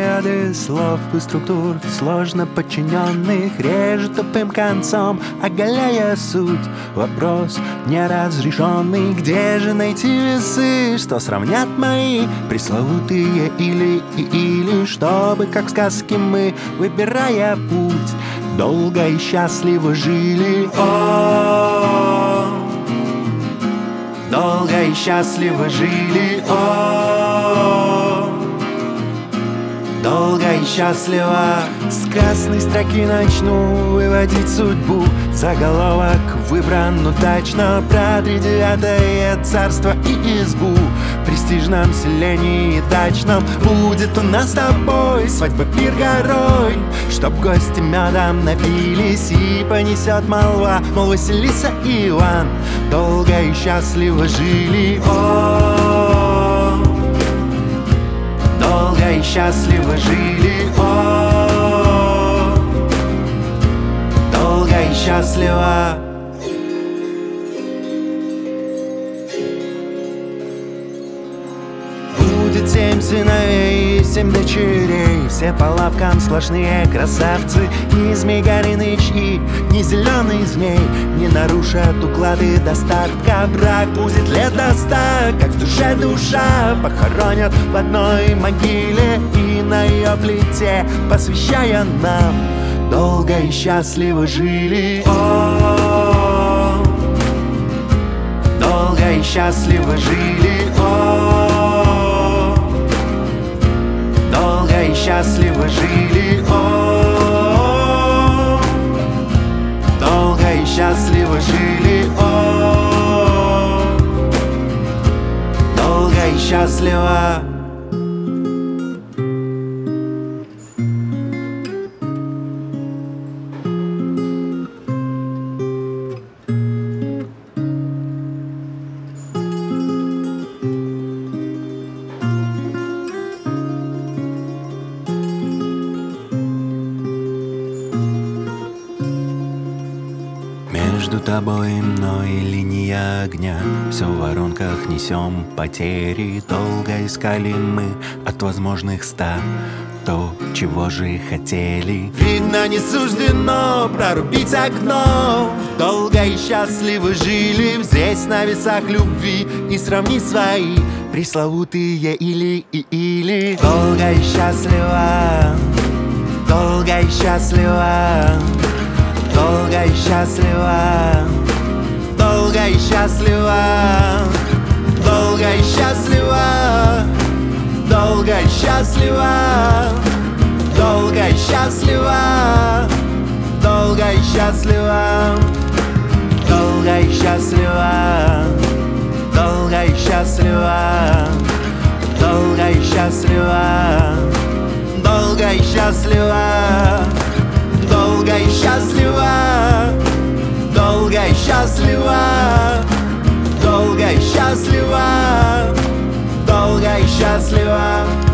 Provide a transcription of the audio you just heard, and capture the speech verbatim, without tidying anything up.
Мириады слов и структур, сложно подчиненных, режет тупым концом, оголяя суть. Вопрос неразрешенный: где же найти весы, что сравнят мои пресловутые или и или, чтобы, как в сказке мы, выбирая путь, долго и счастливо жили. О, долго и счастливо жили. О, долго и счастливо. С красной строки начну выводить судьбу. Заголовок выбран удачно про тридевятое царство и избу. В престижном селении дачном будет у нас с тобой свадьба, пир горой, чтоб гости медом напились, и понесет молва, мол, Василиса и Иван долго и счастливо жили. О, долго и счастливо жили. О, долго и счастливо. Будет семь сыновей и семь дочерей, все по лавкам сплошные красавцы. Ни Змей Горыныч и ни зеленый змей не нарушат уклады достатка. Брак будет лет до ста, как в душе душа, похоронят в одной могиле, и на ее плите, посвящая нам, долго и счастливо жили. О, долго и счастливо жили. О, долго и счастливо жили. О, долго и счастливо жили. О, долго и счастливо. Между тобой и мной линия огня, все в воронках несем потери. Долго искали мы от возможных ста то, чего же хотели. Видно, не суждено прорубить окно. Долго и счастливо жили здесь на весах любви, и сравни свои пресловутые или и или. Долго и счастливо, долго и счастливо, долго и счастливо, долго и счастливо, долго и счастливо, долго и счастливо, долго и счастливо, долго и счастливо, долго и счастливо, долго и счастливо, долго и счастливо, долго и счастливо, долго и счастливо, долго и счастливо, долго и счастливо, долго и счастливо.